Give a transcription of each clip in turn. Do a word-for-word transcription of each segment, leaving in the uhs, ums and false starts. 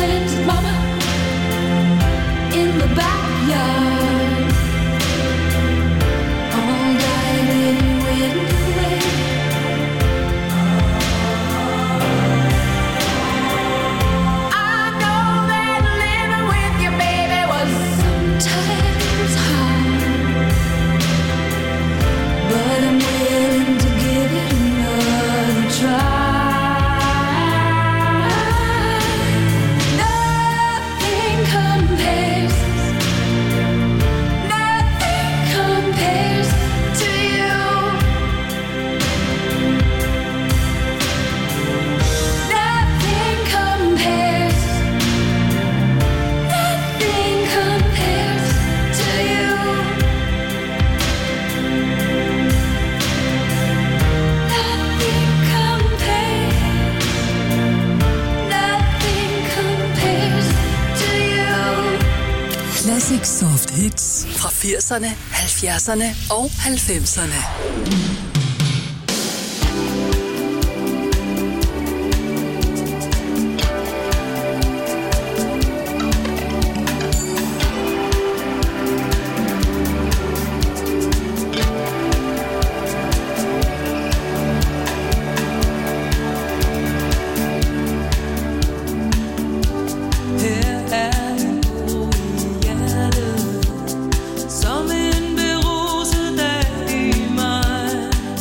planted mama in the backyard. All died and went away. I know that living with your baby was sometimes hard, but I'm willing to give it another try. Classic Soft Hits fra firserne, halvfjerdserne og halvfemserne. Som en beruset dag i maj.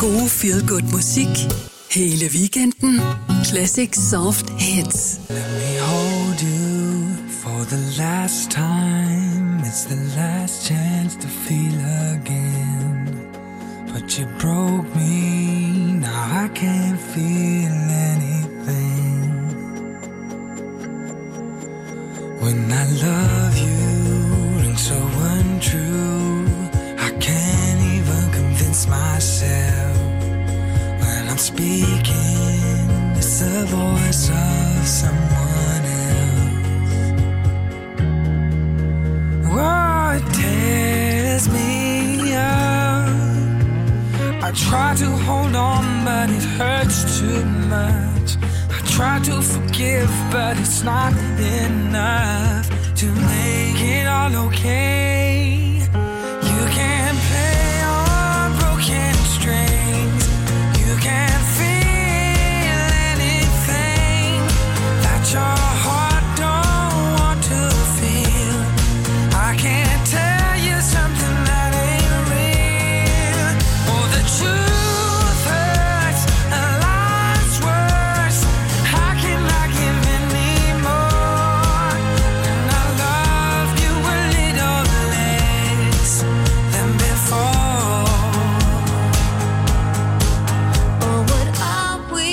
gode feel-good musik hele weekenden. Classic Soft Hits. Let me hold you for the last time. It's the last chance to feel again. But you broke me, now I can't feel anything. When I love you, rings so untrue, I can't even convince myself. When I'm speaking, it's the voice of someone else. Oh, it tears me up. I try to hold on, but it hurts too much. I try to forgive, but it's not enough to make it all okay. You can't play on broken strings. You can't feel anything that your heart don't want to feel. I can't tell you something that ain't real. Oh, the truth hurts and life's worse. How can I give anymore? And I love you a little less than before. Oh, what are we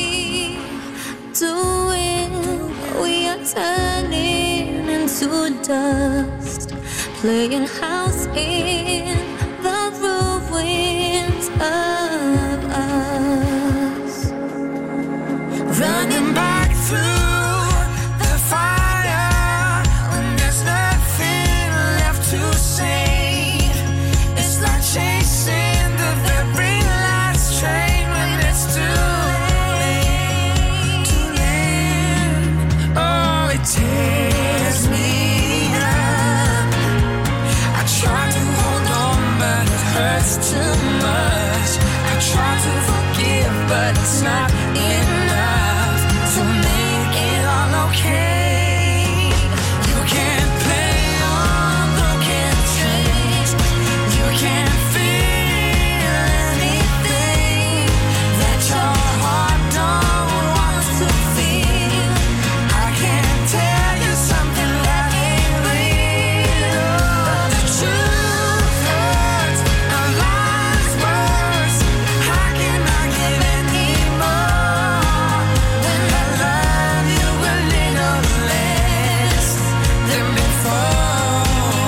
doing? We are turning into dust, playing house in the ruins of us. Running back through the fire when there's nothing left to save. It's like chasing the very last train when it's too late, too late. Oh, it tears me up. I try to hold on, but it hurts too much. I try to forgive, but it's not enough to make it all okay. You can't play on broken strings. You can't feel anything that your heart don't want to feel. I can't tell you something that ain't real. The truth hurts and life's worse. How can I give anymore when I love you a little less than before?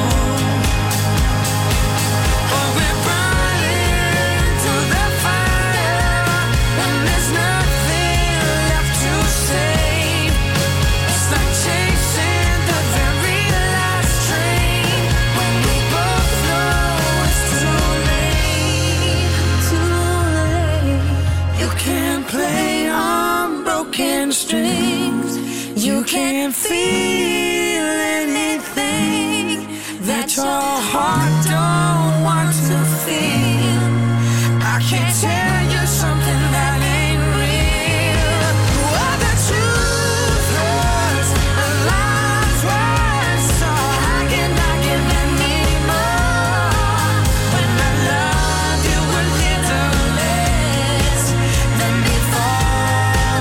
Oh, we're burning to the fire when there's nothing left to save. It's like chasing the very last train when we both know it's too late, too late. You can't play on broken strings. You can't feel anything that your heart don't want to feel. I can't tell you something that ain't real. Oh, the truth hurts and life's worse. So how can I give anymore when I love you a little less than before?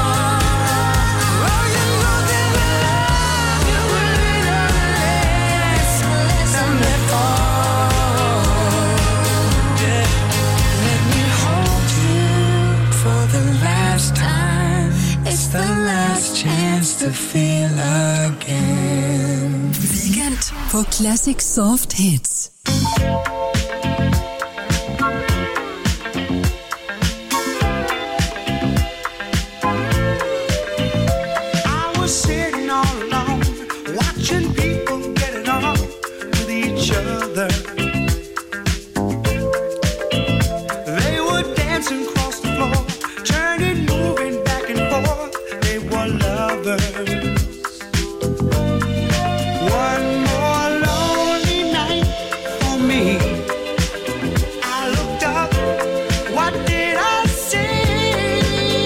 Oh, you know that I love you a little less than before. Yeah. Let me hold you for the last time. It's the last chance to feel again. Weekend på Classic Soft Hits. I was sitting all alone, watching people get it on with each other. They were dancing across the floor, turning, moving back and forth. They were lovers. One more lonely night for me. I looked up, what did I see?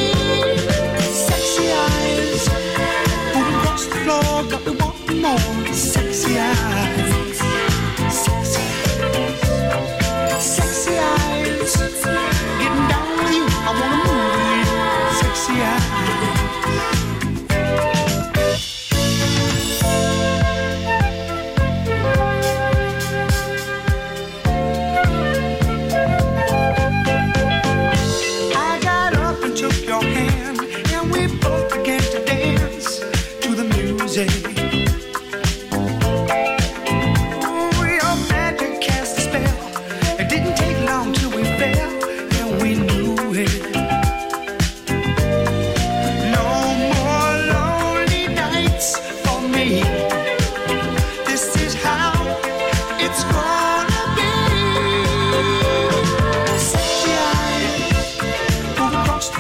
Sexy eyes moving across the floor, got me wanting more. Sexy eyes, sexy, sexy eyes, getting down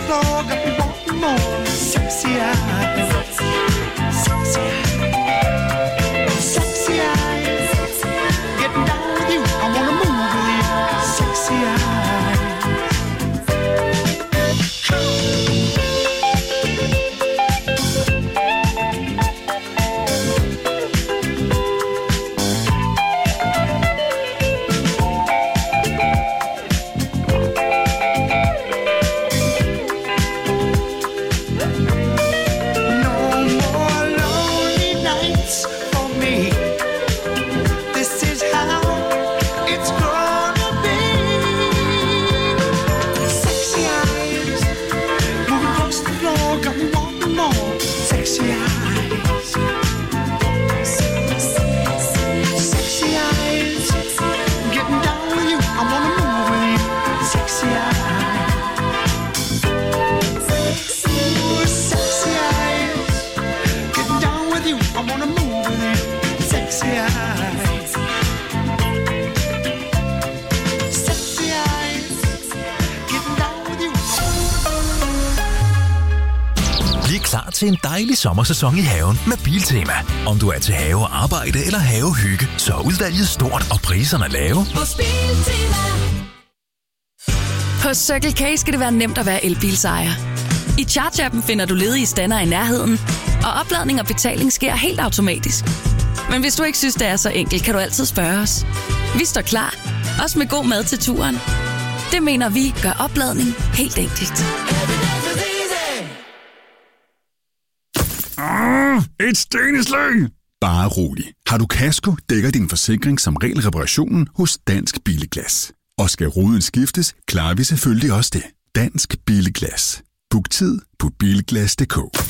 floor, got me wanting more. Sexy eyes, sexy eyes, sexy eyes. Getting down with you, I wanna move with you. Sexy eyes. Til en dejlig sommersæson i haven med Biltema. Om du er til have og arbejde eller havehygge, så er udvalget stort og priserne lave. På Circle K skal det være nemt at være elbilsejer. I Charge-appen finder du ledige stander i nærheden, og opladning og betaling sker helt automatisk. Men hvis du ikke synes, det er så enkelt, kan du altid spørge os. Vi står klar, også med god mad til turen. Det mener vi gør opladning helt enkelt. Et steneslæng! Bare rolig. Har du kasko, dækker din forsikring som regel reparationen hos Dansk Bilglas. Og skal ruden skiftes, klarer vi selvfølgelig også det. Dansk Bilglas. Book tid på bilglas punktum d k.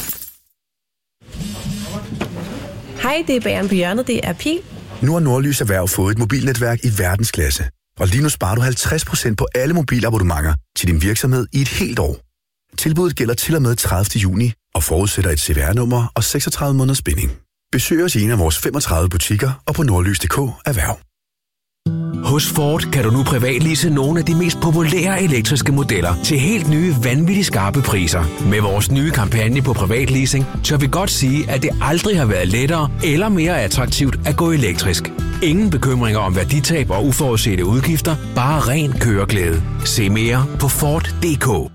Hej, det er Bageren på hjørnet. Det er Pil. Nu har Nordlys Erhverv fået et mobilnetværk i verdensklasse. Og lige nu sparer du halvtreds procent på alle mobilabonnementer til din virksomhed i et helt år. Tilbuddet gælder til og med tredivte juni og forudsætter et C V R-nummer og seksogtredive måneders binding. Besøg os i en af vores femogtredive butikker og på nordlys punktum d k erhverv. Hos Ford kan du nu privatlease nogle af de mest populære elektriske modeller til helt nye, vanvittigt skarpe priser. Med vores nye kampagne på privatleasing, tør vi godt sige, at det aldrig har været lettere eller mere attraktivt at gå elektrisk. Ingen bekymringer om værditab og uforudsete udgifter, bare ren køreglæde. Se mere på Ford punktum d k.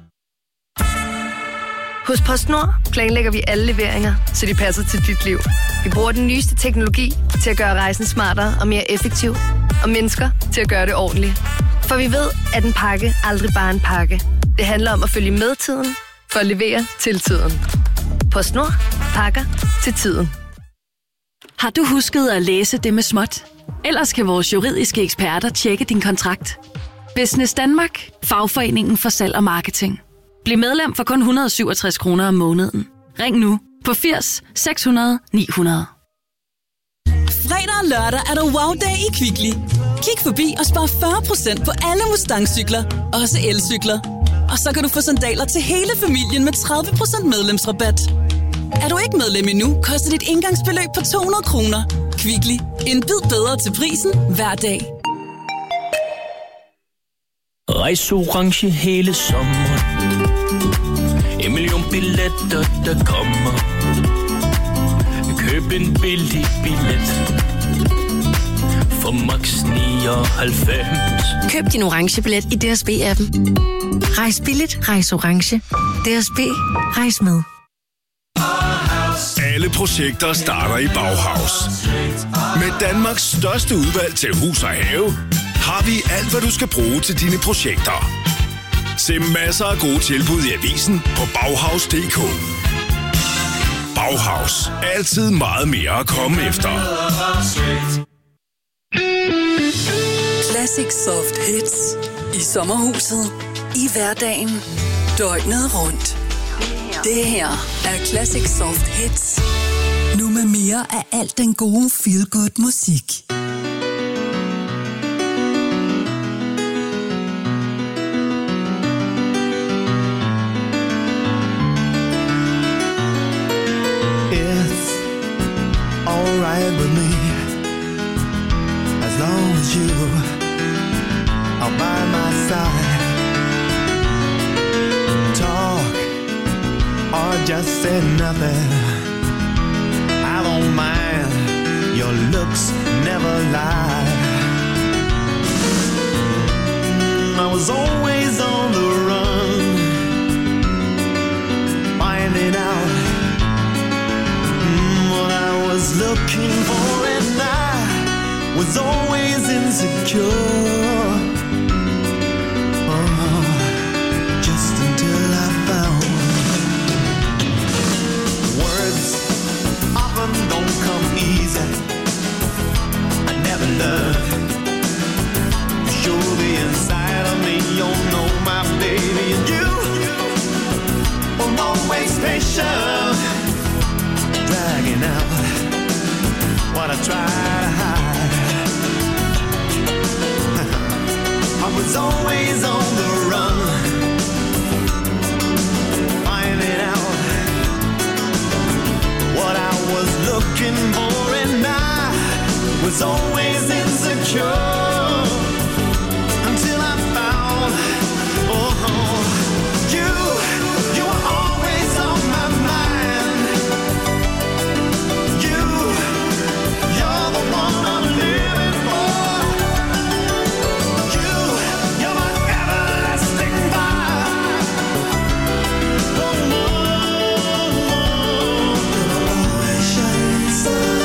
Hos PostNord planlægger vi alle leveringer, så de passer til dit liv. Vi bruger den nyeste teknologi til at gøre rejsen smartere og mere effektiv, og mennesker til at gøre det ordentligt. For vi ved, at en pakke aldrig bare er en pakke. Det handler om at følge med tiden, for at levere til tiden. PostNord. Pakker til tiden. Har du husket at læse det med småt? Ellers kan vores juridiske eksperter tjekke din kontrakt. Business Danmark. Fagforeningen for salg og marketing. Bliv medlem for kun et hundrede og syvogtres kroner om måneden. Ring nu på firs seks hundrede ni hundrede. Fredag og lørdag er der wow-dag i Kvickly. Kig forbi og spar fyrre procent på alle Mustang-cykler, også elcykler. Og så kan du få sandaler til hele familien med tredive procent medlemsrabat. Er du ikke medlem endnu, koster dit indgangsbeløb på to hundrede kroner. Kvickly. En bid bedre til prisen hver dag. Rejs orange hele sommeren. En million billetter, der kommer. Køb en billig billet for max nioghalvfems. Køb din orange billet i D S B-appen. Rejs billigt, rejs orange. D S B, rejs med. Alle projekter starter i Bauhaus. Med Danmarks største udvalg til hus og have, har vi alt, hvad du skal bruge til dine projekter. Se masser af gode tilbud i avisen på bauhaus punktum d k. Bauhaus. Altid meget mere at komme efter. Classic Soft Hits. I sommerhuset. I hverdagen. Døgnet rundt. Det her er Classic Soft Hits. Nu med mere af alt den gode feel-good musik. Alright with me, as long as you are by my side. Talk just said nothing. I don't mind, your looks never lie. I was always on the run, finding out mm, what I was looking for, and I was always insecure. Oh, just until I found words often don't come easy. I never learned to show the inside of me. You know my baby, and you were always patient, dragging out what I try to hide. I was always on the run, finding out what I was looking for, and I was always insecure until I found, oh, you, you were always on my mind. You, you're the one I'm living for. You, you're my everlasting fire. Oh, more, more. You're always shining star.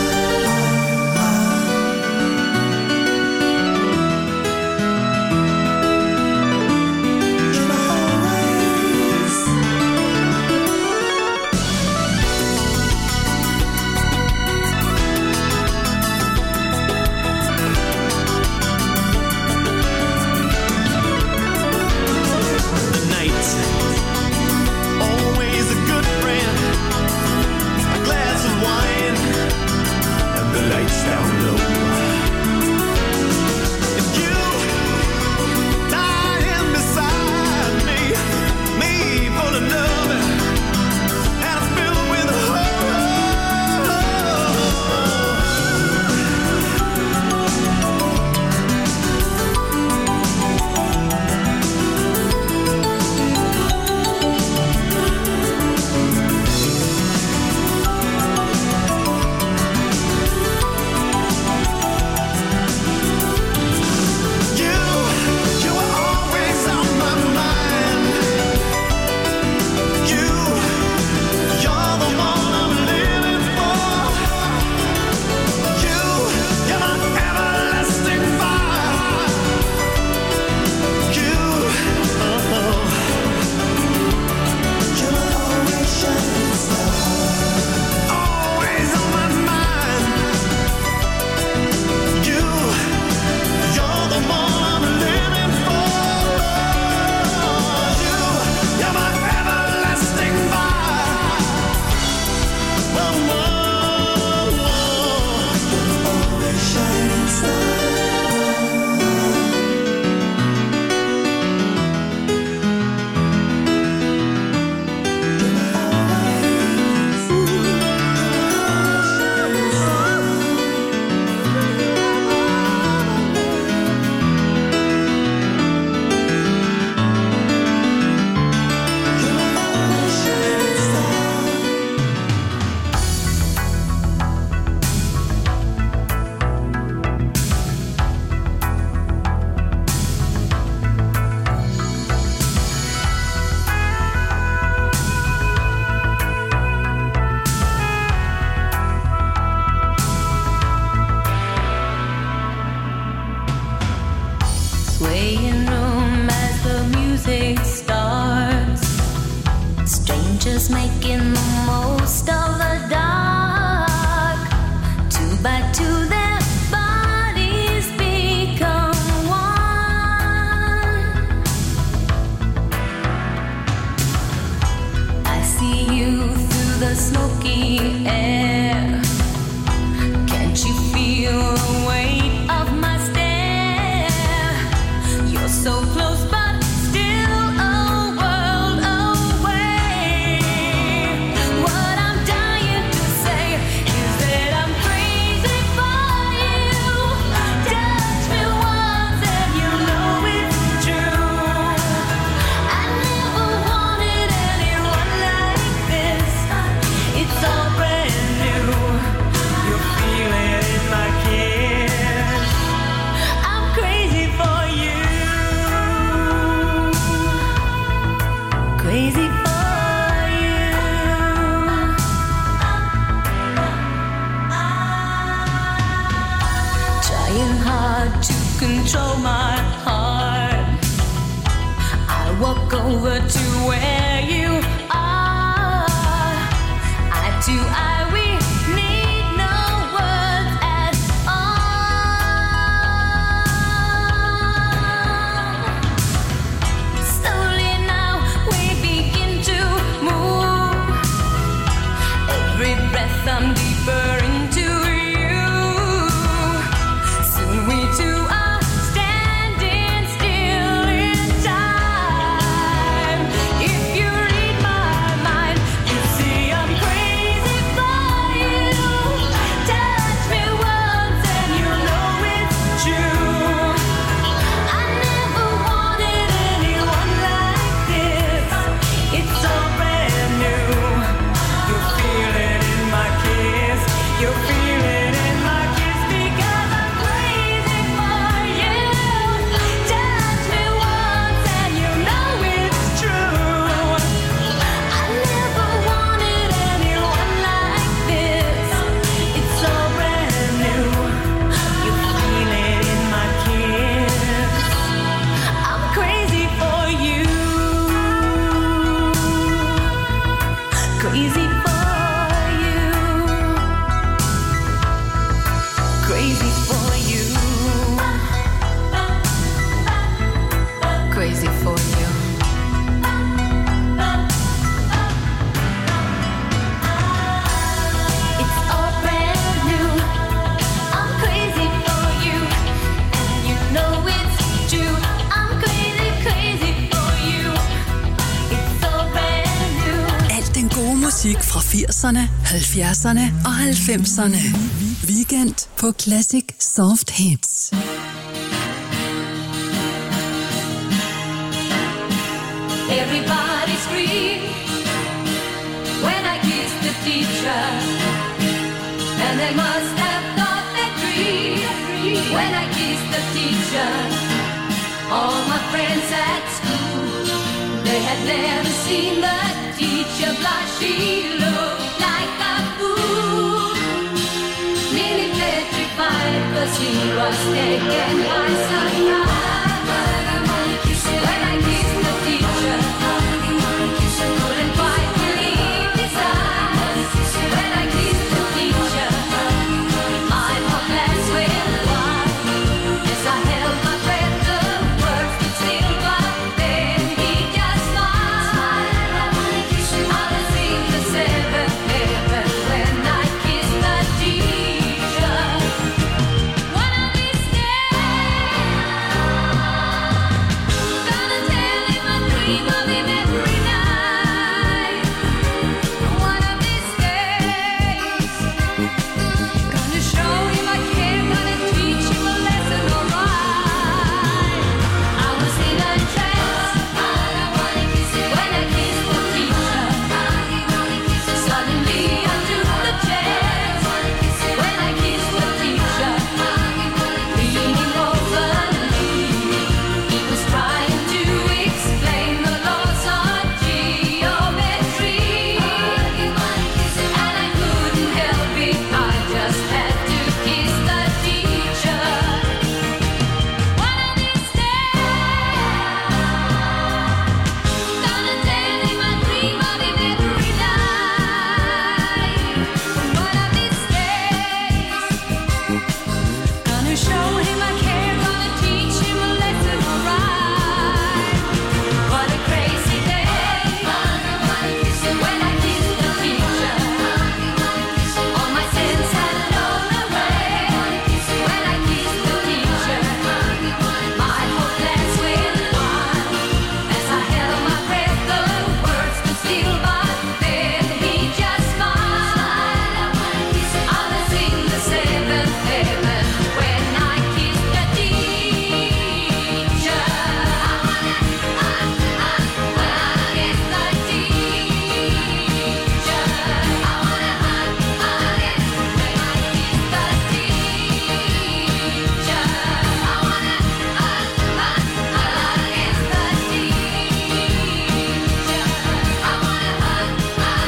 Strangers making the most of the dark. Two by two their bodies become one. I see you through the smoky air. Can't you feel the weight of my stare? You're so close but still a world away. What I'm dying to say is that I'm crazy for you. Touch me once and you know it's true. I never wanted anyone like this. crazy for you. Trying hard to control my heart, I walk over to where you are. I do, I we need no words at all. Slowly now we begin to move. Every breath I'm deeper into you. Soon we two are standing still in time. If you read my mind, you see I'm crazy for you. Touch me once and you know it's true. I never wanted anyone like this. It's so brand new. You feel it in my kiss. You feel it in my kiss because I'm crazy for you. Touch me once and you know it's true. I never wanted anyone like this. It's so brand new. You feel it in my kiss. I'm crazy for you. Crazy for you. Crazy for you. Crazy for you. It's all brand new. I'm crazy for you, and you know it's true. I'm crazy, crazy for you. It's all brand new. Alt den gode musik fra firserne, halvfjerdserne og halvfemserne. Weekend på Classic Soft Hits. Everybody scream when I kiss the teacher, and they must have thought that dream when I kiss the teacher. All my friends at school, they had never seen the teacher blush. She looked like a fool, nearly petrified, 'cause he was taken by surprise. When I kissed the teacher, couldn't quite believe his eyes. When I kissed the teacher, my heart glass went wide. As I held my breath, the words could still, but then he just smiled. I've seen the seventh heaven when I kissed the teacher. One of these days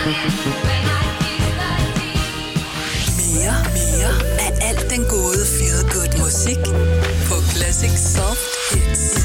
Mere, mere af alt den gode feel good musik på Classic Soft Hits.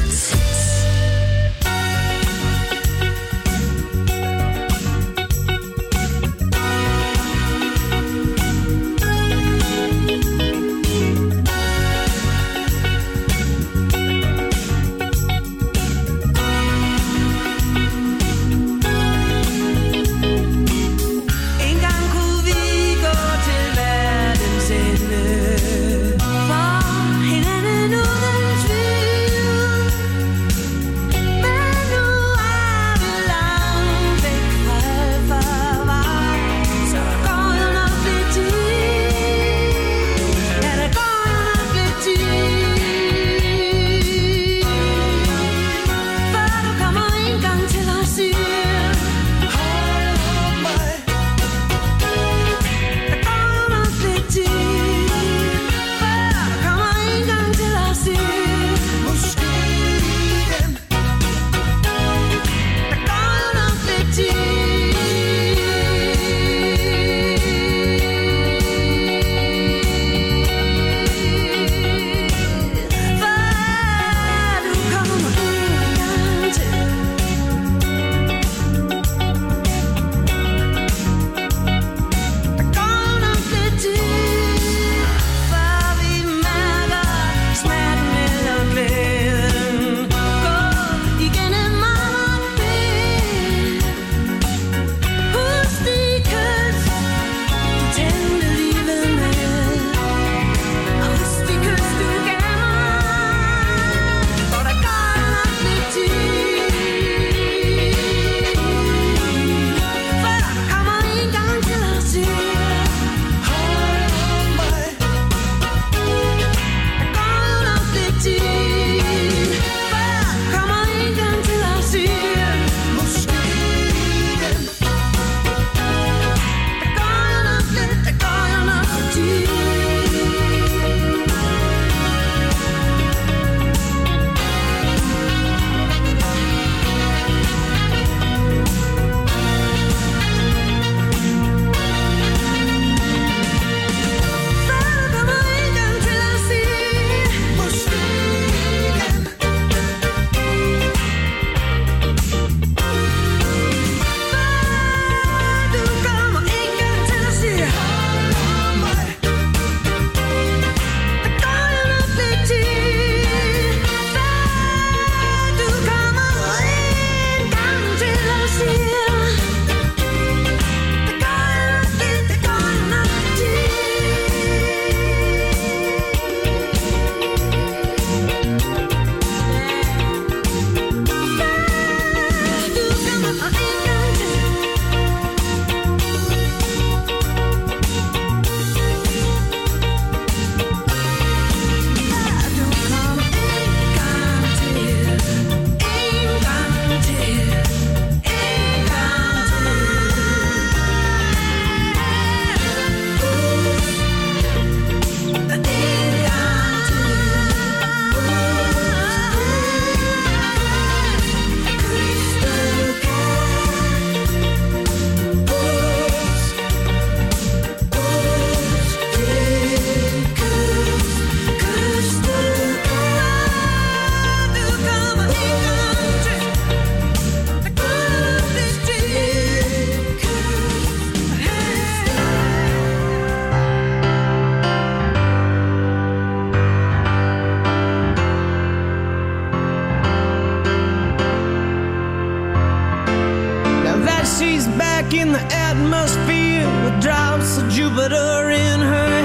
in the atmosphere with drops of Jupiter in her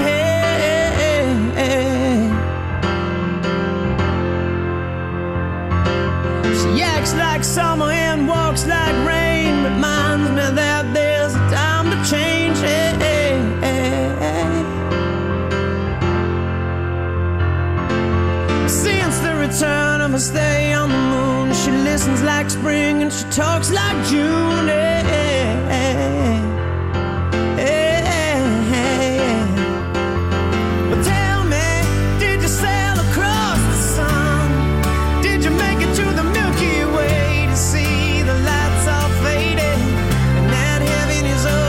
head. She acts like summer and walks like rain, reminds me that there's a time to change. Since the return of her stay on the moon, she listens like spring and she talks like June. Hey, hey, hey, hey. Well, tell me, did you sail across the sun? Did you make it to the Milky Way to see the lights all faded and that heaven is over?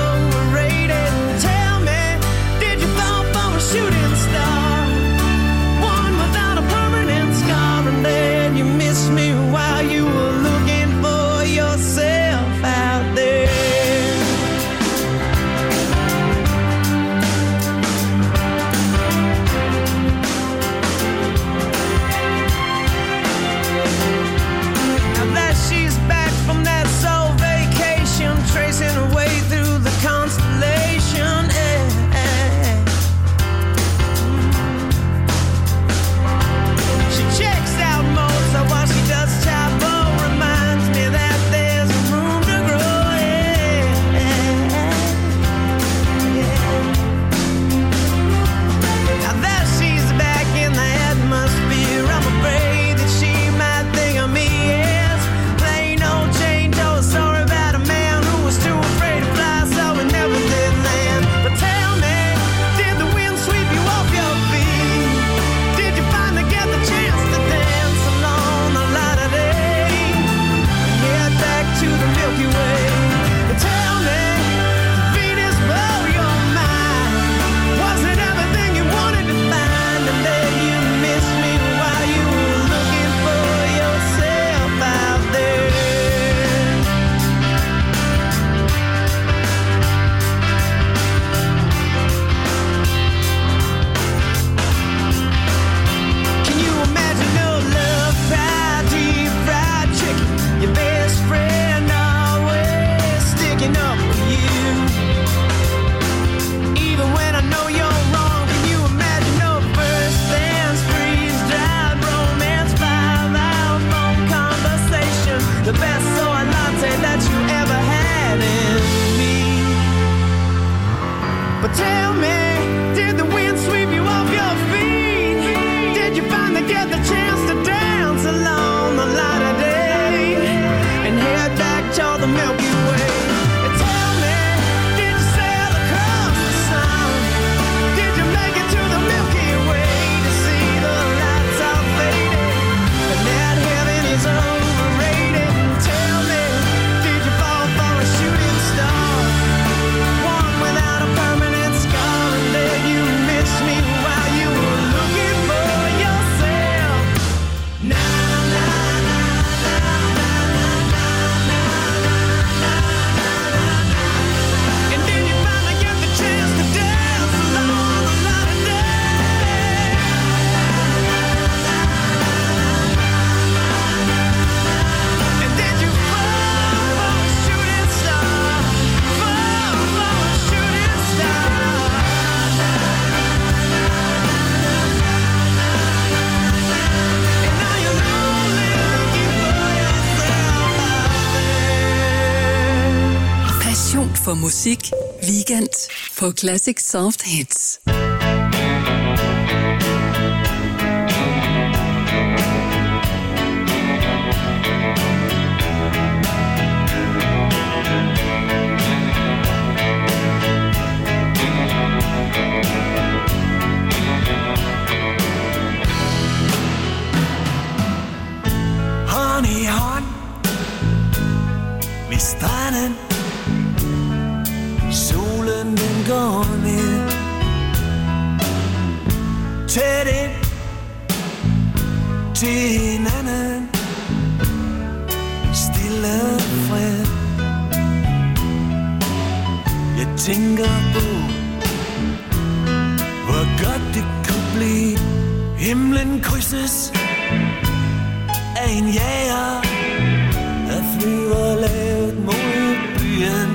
for musik. Weekend på Classic Soft Hits. Hånd i hånd ved stranden, solen den går ned, tæt ind til hinanden, stille fred. Jeg tænker på, hvor godt det kunne blive. Himlen krydses af en jager, der flyver lavt mod byen.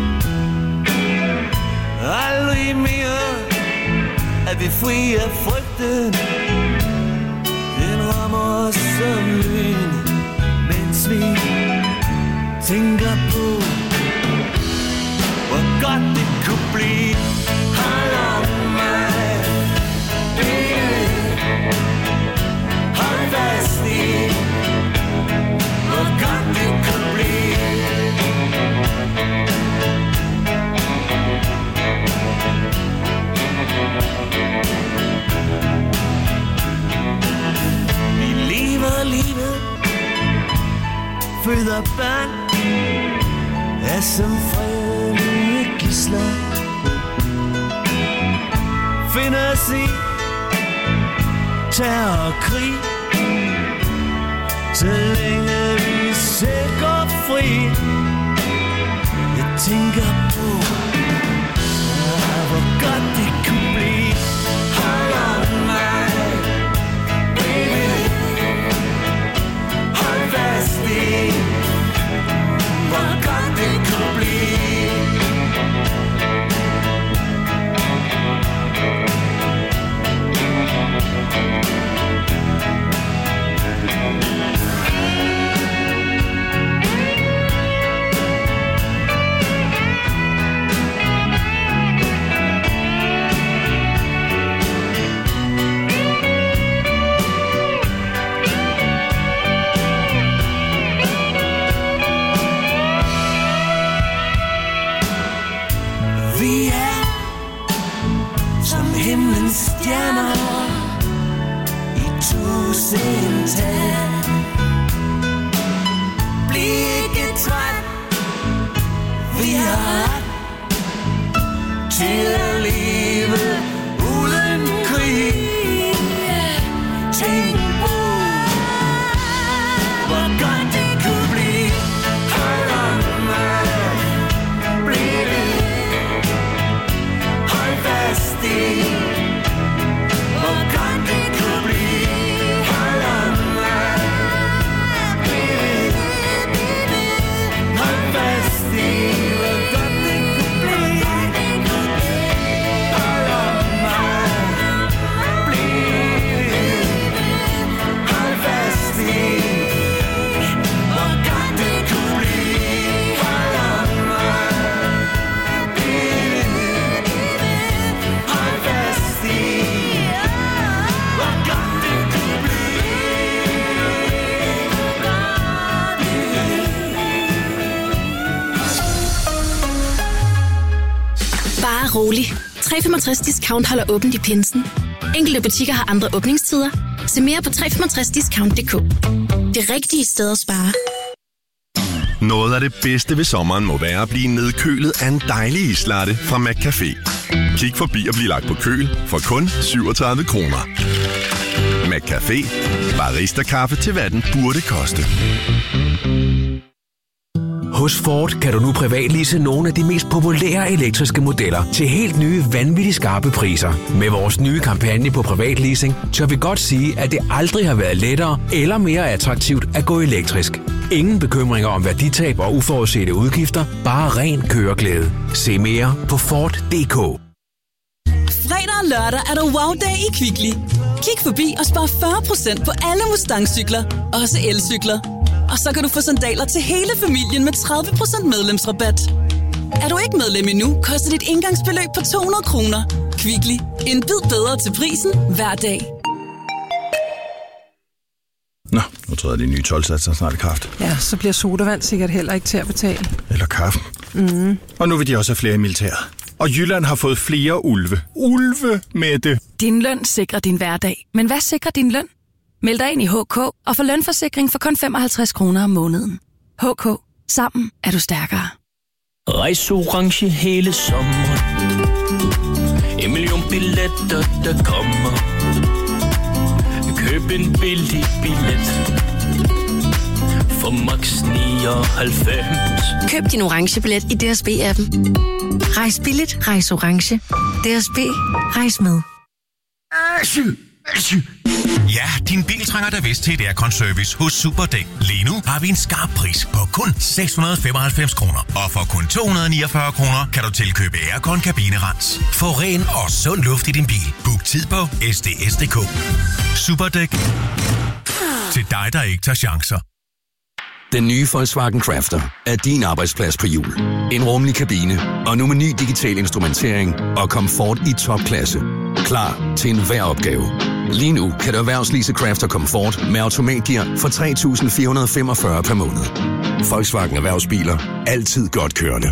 Aldrig mere er vi fri af frygten. Den rammer os som lyn, mens vi tænker på, hvor godt det kunne blive. Hold om mig, baby. Hold fast i, hvor godt det kunne blive. Vi lever livet, føder børn, er som fredelige gidsler. Finder os i terror og krig, så længe vi selv går fri. Jeg tænker på, hvor godt det kunne blive. Hold om mig, baby. Hold fast i, hvor godt det kunne blive. Vi er som himlens stjerner i tusindtal. Bliv ikke træt, vi har ret til at leve uden krig. Tænk på, hvor godt det kunne blive. Hold om mig, baby. Hold fast i, hvor godt det kunne blive. Hold om mig, baby. Hold fast i, hvor godt det kunne blive. Hold om mig, baby. Hold fast i, hvor godt det kunne blive. Hold om mig, baby. Hold fast i, hvor godt det kunne Bare rolig. tre komma femogtres Discount holder åbent i pinsen. Enkelte butikker har andre åbningstider. Se mere på tre komma femogtres discount punktum d k. Det rigtige sted at spare. Noget af det bedste ved sommeren må være at blive nedkølet af en dejlig islatte fra McCafé. Kig forbi og bliv lagt på køl for kun syvogtredive kroner. McCafé. Barista-kaffe til hvad den burde koste. Hos Ford kan du nu privatlease nogle af de mest populære elektriske modeller til helt nye vanvittigt skarpe priser. Med vores nye kampagne på privatleasing tør vi godt sige, at det aldrig har været lettere eller mere attraktivt at gå elektrisk. Ingen bekymringer om værditab og uforudsete udgifter, bare ren køreglæde. Se mere på Ford punktum d k. Fredag og lørdag er der wow-dag i Kvickly. Kig forbi og spar fyrre procent på alle Mustang-cykler, også elcykler. Og så kan du få sandaler til hele familien med tredive procent medlemsrabat. Er du ikke medlem endnu, koster dit indgangsbeløb på to hundrede kroner. Kvickly. En bid bedre til prisen hver dag. Nå, nu tror jeg, de nye tolvsatser snart i kraft. Ja, så bliver sodavand sikkert heller ikke til at betale. Eller kaffen. Mm. Og nu vil de også have flere i militæret. Og Jylland har fået flere ulve. Ulve med det. Din løn sikrer din hverdag. Men hvad sikrer din løn? Meld dig ind i H K og få lønforsikring for kun femoghalvtreds kroner om måneden. H K. Sammen er du stærkere. Rejs orange hele sommeren. En million billetter, der kommer. Køb en billig billet for max nioghalvfems. Køb din orange billet i D S B-appen. Rejs billigt, rejs orange. D S B, rejs med. Ja, din bil trænger da vist til et aircon-service hos Superdæk. Lige nu har vi en skarp pris på kun seks hundrede og femoghalvfems kroner. Og for kun to hundrede og niogfyrre kroner kan du tilkøbe aircon-kabinerens. Få ren og sund luft i din bil. Book tid på S D S punktum D K. Superdæk. Til dig, der ikke tager chancer. Den nye Volkswagen Crafter er din arbejdsplads på hjul. En rummelig kabine og nu med ny digital instrumentering og komfort i topklasse. Klar til enhver opgave. Lige nu kan du erhvervslease Crafter Comfort med automatgear for tre tusind fire hundrede og femogfyrre per måned. Volkswagen Erhvervsbiler. Altid godt kørende.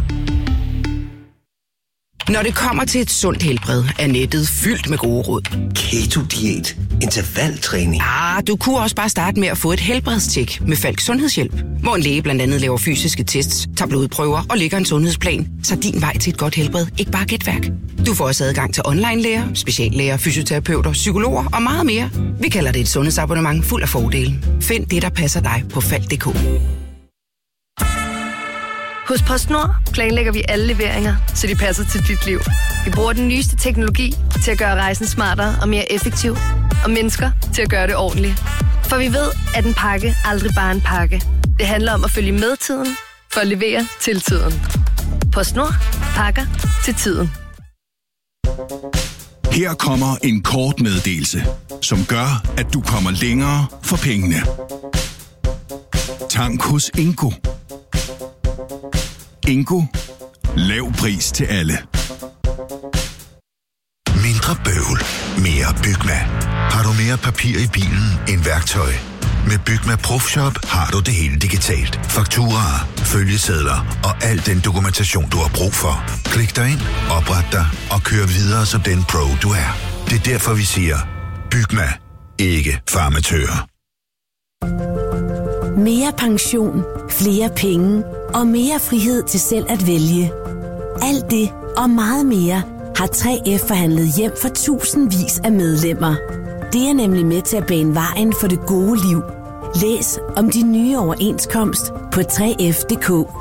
Når det kommer til et sundt helbred, er nettet fyldt med gode råd. Keto-diæt, intervaltræning. Ah, du kunne også bare starte med at få et helbredstjek med Falk Sundhedshjælp, hvor en læge blandt andet laver fysiske tests, tager blodprøver og lægger en sundhedsplan, så din vej til et godt helbred ikke bare er gætværk. Du får også adgang til online-læger, speciallæger, fysioterapeuter, psykologer og meget mere. Vi kalder det et sundhedsabonnement fuld af fordele. Find det, der passer dig på falk punktum d k. Hos PostNord planlægger vi alle leveringer, så de passer til dit liv. Vi bruger den nyeste teknologi til at gøre rejsen smartere og mere effektiv, og mennesker til at gøre det ordentligt. For vi ved, at en pakke aldrig bare er en pakke. Det handler om at følge med tiden, for at levere til tiden. PostNord. Pakker til tiden. Her kommer en kort meddelelse, som gør, at du kommer længere for pengene. Tank hos Ingo. Ingo. Lav pris til alle. Mindre bøvl. Mere Bygma. Har du mere papir i bilen end værktøj? Med Bygma Profshop har du det hele digitalt. Fakturaer, følgesedler og al den dokumentation, du har brug for. Klik dig ind, opret dig og kør videre som den pro, du er. Det er derfor, vi siger, Bygma. Ikke farmatører. Mere pension, flere penge og mere frihed til selv at vælge. Alt det og meget mere har tre F forhandlet hjem for tusindvis af medlemmer. Det er nemlig med til at bane vejen for det gode liv. Læs om de nye overenskomst på tre F punktum d k.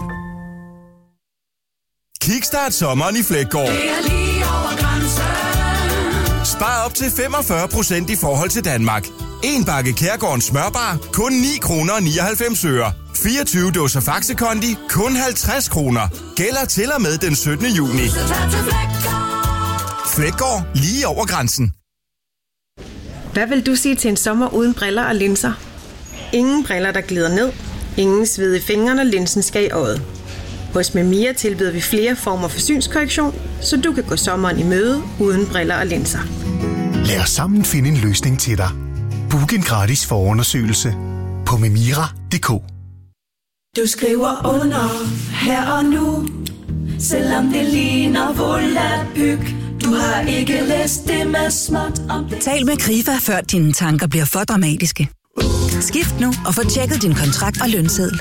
Kickstart sommeren i Fleggaard. Det er lige over grænsen. Spar op til femogfyrre procent i forhold til Danmark. En bakke Kærgårdens smørbar, kun ni kroner og nioghalvfems øre. fireogtyve dåser Faxe Kondi, kun halvtreds kroner. Gælder til og med den syttende juni. Fleggaard, lige over grænsen. Hvad vil du sige til en sommer uden briller og linser? Ingen briller, der glider ned. Ingen sved i fingrene, når linsen skal i øjet. Hos Memia tilbyder vi flere former for synskorrektion, så du kan gå sommeren i møde uden briller og linser. Lad os sammen finde en løsning til dig. Book en gratis forundersøgelse på memira punktum d k. Du skriver under her og nu, selvom det ligner volapyk. Du har ikke læst det med småt om det. Tal med Krifa, før dine tanker bliver for dramatiske. Skift nu og få tjekket din kontrakt og lønseddel.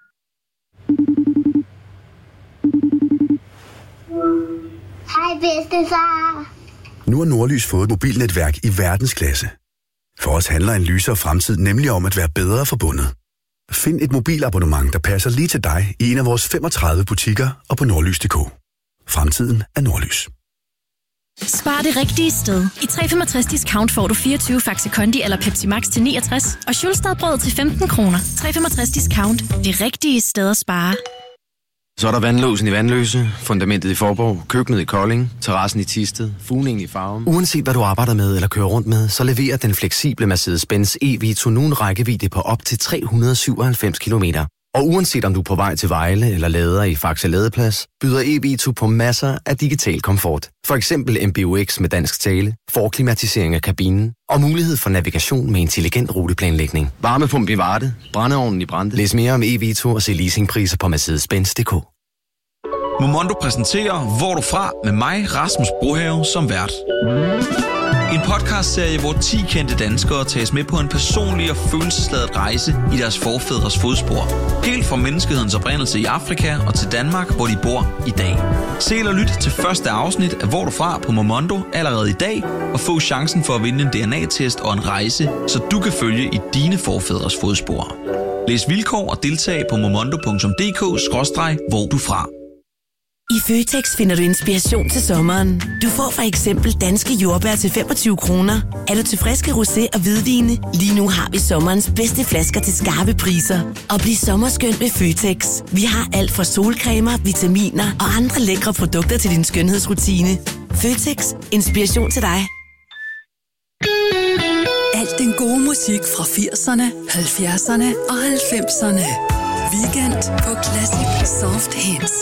Hej bedstefar. Nu har Nordlys fået et mobilnetværk i verdensklasse. For os handler en lysere fremtid nemlig om at være bedre forbundet. Find et mobilabonnement, der passer lige til dig i en af vores femogtredive butikker og på nordlys punktum d k. Fremtiden er Nordlys. Spar det rigtige sted. I tre komma femogtres discount får du fireogtyve Faxe Kondi eller Pepsi Max til niogtres og Schulstadbrød til femten kroner. tre komma femogtres discount. Det rigtige sted at spare. Så er der vandlåsen i Vandløse, fundamentet i Forborg, køkkenet i Kolding, terrassen i Thisted, fugningen i Farum. Uanset hvad du arbejder med eller kører rundt med, så leverer den fleksible Mercedes-Benz E-Vito nu en rækkevidde på op til tre hundrede og syvoghalvfems kilometer. Og uanset om du er på vej til Vejle eller lader i Faxe Ladeplads, byder eVito på masser af digital komfort. For eksempel M B U X med dansk tale, forklimatisering af kabinen og mulighed for navigation med intelligent ruteplanlægning. Varmepump i Varde, brændeovnen i Brande. Læs mere om eVito og se leasingpriser på Mercedes Benz punktum d k. Momondo præsenterer Hvor er du fra? Med mig, Rasmus Brohave, som vært. En podcastserie, hvor ti kendte danskere tages med på en personlig og følelsesladet rejse i deres forfædres fodspor. Helt fra menneskehedens oprindelse i Afrika og til Danmark, hvor de bor i dag. Se eller lyt til første afsnit af Hvor er du fra? På Momondo allerede i dag, og få chancen for at vinde en D N A-test og en rejse, så du kan følge i dine forfædres fodspor. Læs vilkår og deltag på momondo punktum d k skråstreg hvor du fra. I Føtex finder du inspiration til sommeren. Du får for eksempel danske jordbær til femogtyve kroner. Er du til friske rosé og hvidvine? Lige nu har vi sommerens bedste flasker til skarpe priser. Og bliv sommerskøn med Føtex. Vi har alt fra solcremer, vitaminer og andre lækre produkter til din skønhedsrutine. Føtex. Inspiration til dig. Alt den gode musik fra firserne, halvfjerdserne og halvfemserne. Weekend på Classic Soft Hits.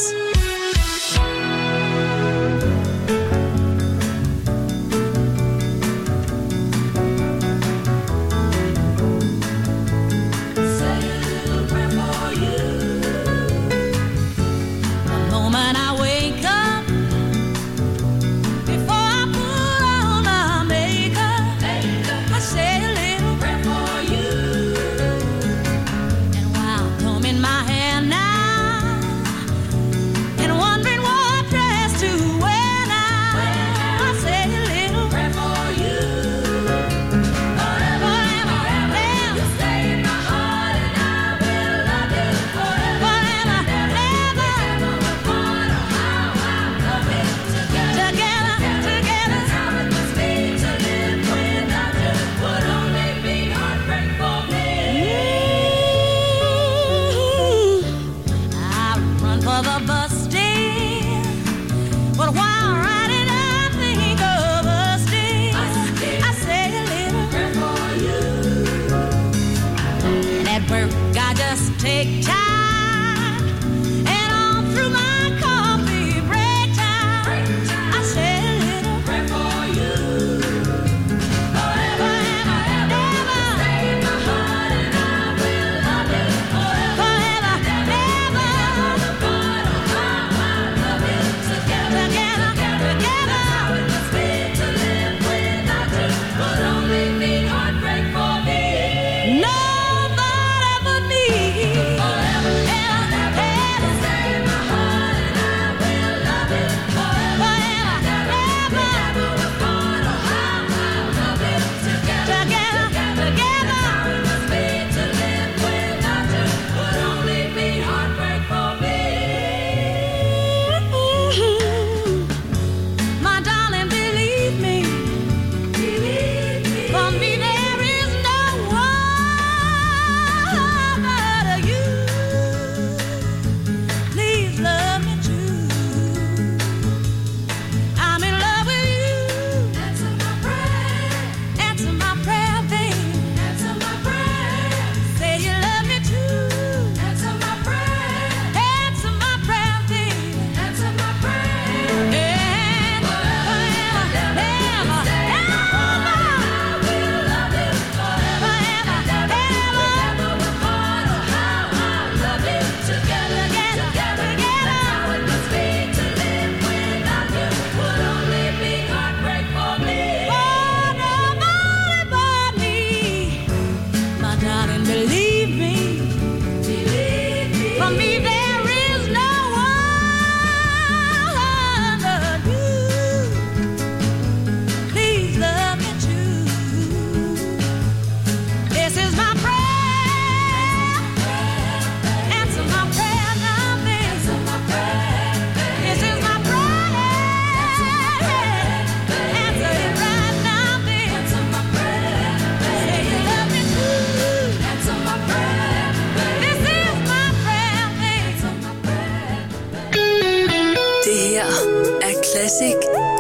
Classic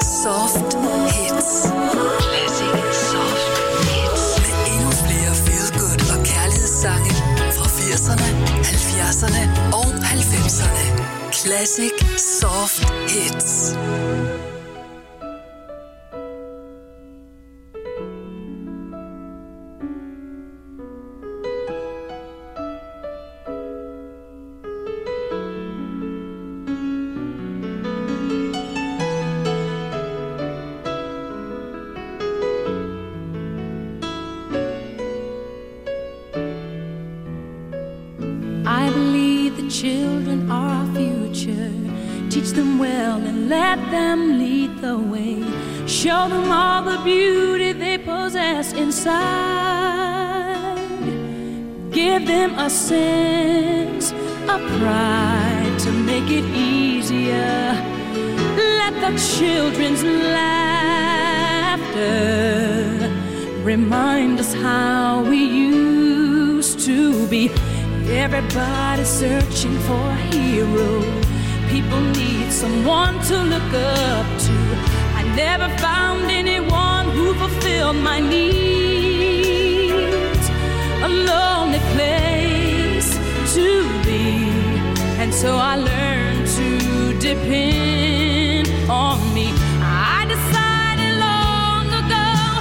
Soft Hits. Classic Soft Hits. Med endnu flere feel good og kærlighedssange fra firserne, halvfjerdserne firserne og halvfemserne. Classic Soft Hits. I believe the children are our future. Teach them well and let them lead the way. Show them all the beauty they possess inside. Give them a sense of pride to make it easier. Let the children's laughter remind us how we used to be. Everybody's searching for a hero. People need someone to look up to. I never found anyone who fulfilled my needs. A lonely place to be, and so I learned